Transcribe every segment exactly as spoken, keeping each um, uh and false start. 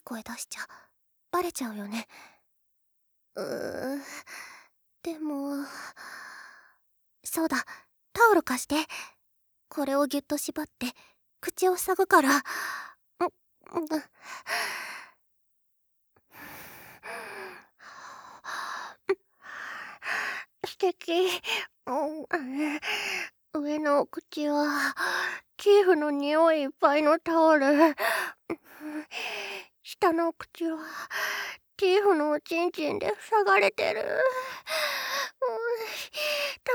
声出しちゃバレちゃうよね。うーでもそうだ、タオル貸して。これをギュッと縛って口を塞ぐから。んん素敵。上のお口はチーフの匂いいっぱいのタオル。下のお口はチーフのおちんちんで塞がれてる。た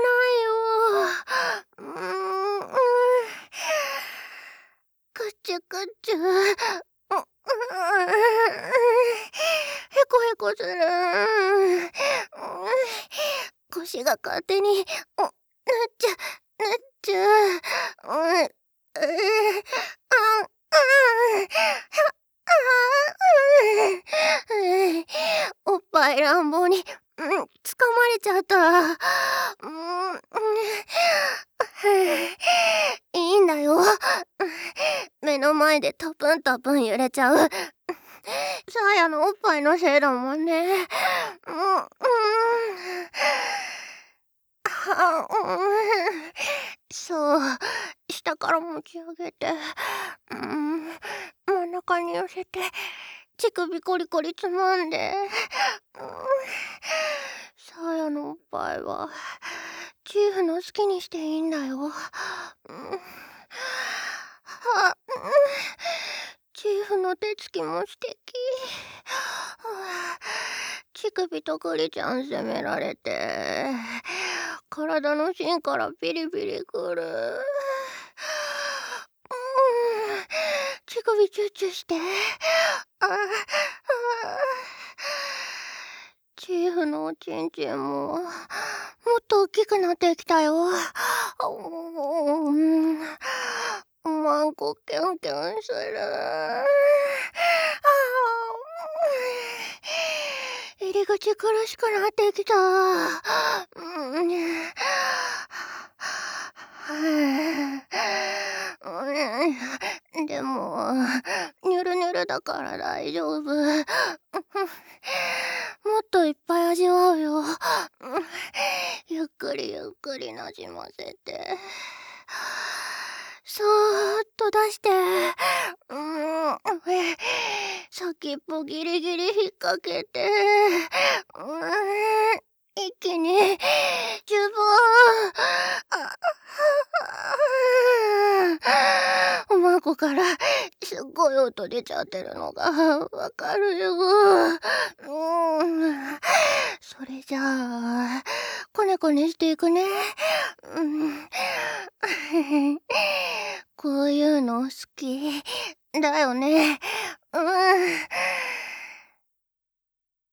まらないよ。くちゅくちゅ。へこへこする。腰が勝手になっちゃなっちゃう。おっぱい乱暴につかまれちゃった。いいんだよ。目の前でトプントプン揺れちゃうサーヤのおっぱいのせいだもんね。そう、下から持ち上げて、真ん中に寄せて乳首コリコリつまんで。サーヤのおっぱいはチーフの好きにしていいんだよ。チーフの手つきも素敵。乳首とクリちゃん責められて体の芯からピリピリくる。乳首チュッチュしてチーフのおちんちんももっと大きくなってきたよ。マンコキュンキュンする。入り口苦しくなってきた。でもニュルニュルだから大丈夫。もっといっぱい味わうよ。ゆっくりゆっくりなじませてそーっと出して、先っぽギリギリ引っ掛けて、一気にじゅぼーん。おまんこからすっごい音出ちゃってるのがわかるよ。それじゃあこねこねしていくね。こういうの好きだよね。